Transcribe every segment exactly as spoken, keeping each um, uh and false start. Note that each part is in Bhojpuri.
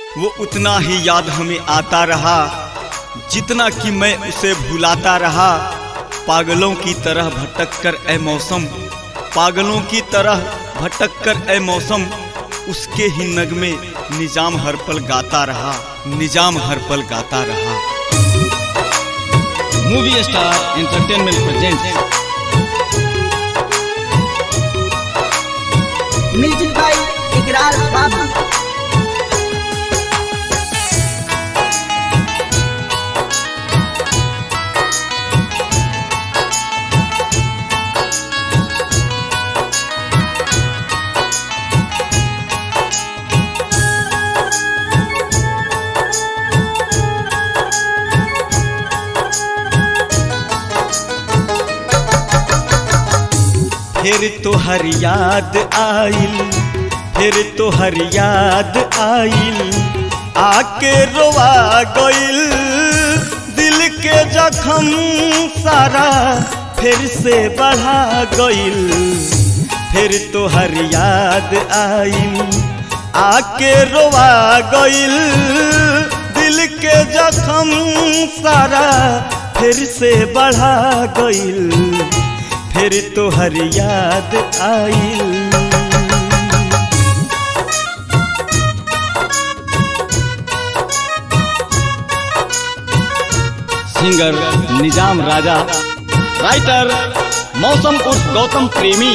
वो उतना ही याद हमें आता रहा जितना कि मैं उसे भुलाता रहा। पागलों की तरह भटक कर ए मौसम, पागलों की तरह भटक कर ए मौसम, उसके ही नगमे निजाम हर पल गाता रहा, निजाम हर पल गाता रहा। Movie star entertainment presents music by Ikrar Babu. फिर तो हर याद आइल, फिर तो हर याद आइल, आके रोवा गइल दिल के जख्म सारा फिर से बढ़ा गइल। फिर तो हर याद आइल, आके रोवा गइल दिल के जख्म सारा फिर से बढ़ा गइल। फिर तो हर याद आइल। सिंगर निजाम राजा, राइटर मौसम उर्फ गौतम प्रेमी।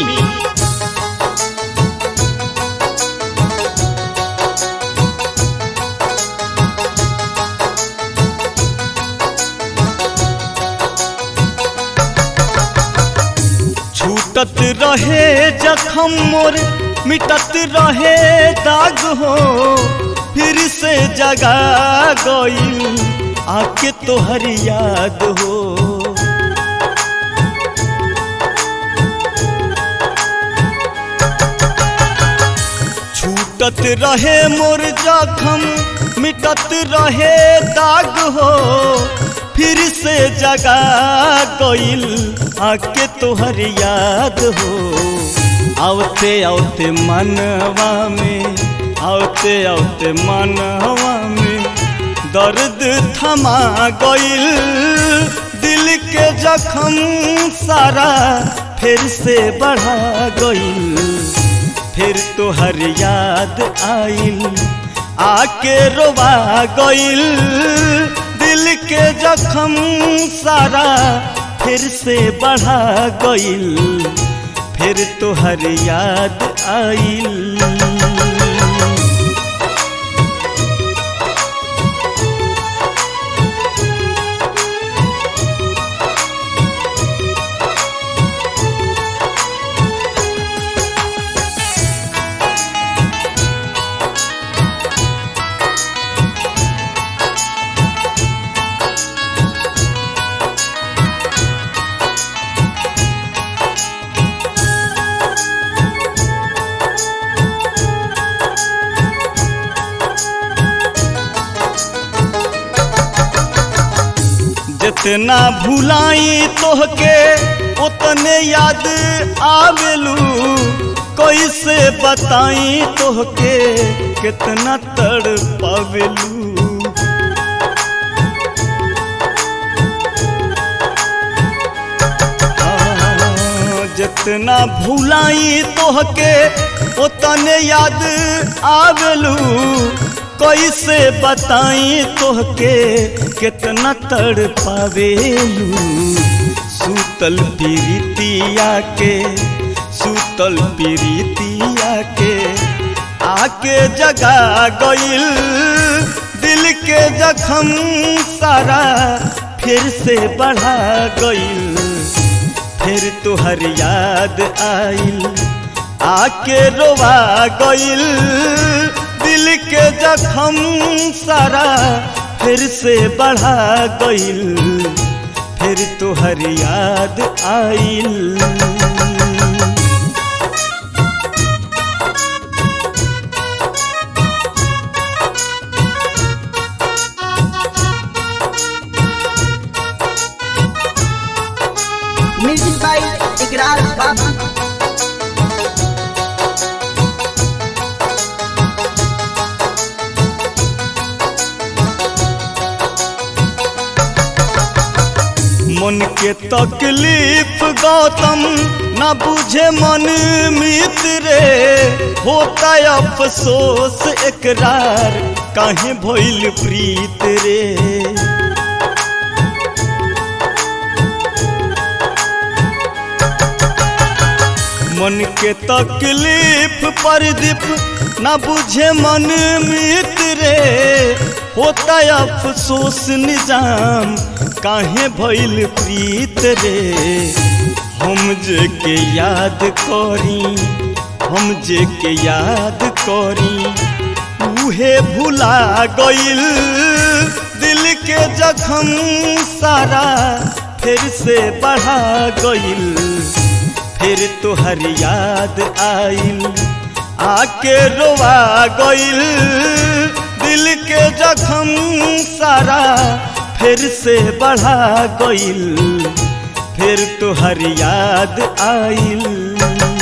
छूटत रहे जख्म मोर, मिटत रहे दाग हो, फिर से जगा गइल आके तोहर याद हो। छूटत रहे मोर जख्म, मिटत रहे दाग हो, फिर से जगा गइल आके तोहर याद हो। आवते आवते मनवा में, आवते आवते मनवा में दर्द थमा गइल दिल के जख्म सारा फिर से बढ़ा गइल। फिर तोहर याद आइल, आके रोवा गइल दिल के जख्म सारा फिर से बढ़ा गइल। फिर तोहर याद आइल। जितना भुलाई तोहके उतने याद आवेलू, कैसे बताई तोहके कितना तड़पावेलू। जितना भुलाई तोहके उतने याद आवेलू, कैसे बताई तोहके कितना तड़पावेलू। सूतल प्रीतिया के, सूतल प्रीतिया के आके जगा गइल दिल के जख्म सारा फिर से बढ़ा गइल। फिर तोहर याद आइल, आके रोवा गइल दिल के जख्म सारा फिर से बढ़ा गइल। फिर तोहर याद आइल। म्यूजिक बाय इकरार बाबू। के तकलीफ गौतम न बुझे मन मित्र होता अफसोस एकरार काहे भइल प्रीत रे। मन के तकलीफ प्रदीप न बुझे मन मित्र होता अफसोस निजाम काहे भइल प्रीत रे। हम जे के याद करी हम जे के याद करी उहे भुला गइल दिल के जख्म सारा फिर से बढ़ा गइल। फिर तोहर याद आइल आके रोवा गइल दिल के जख्म सारा फिर से बढ़ा गइल। फिर तोहर याद आइल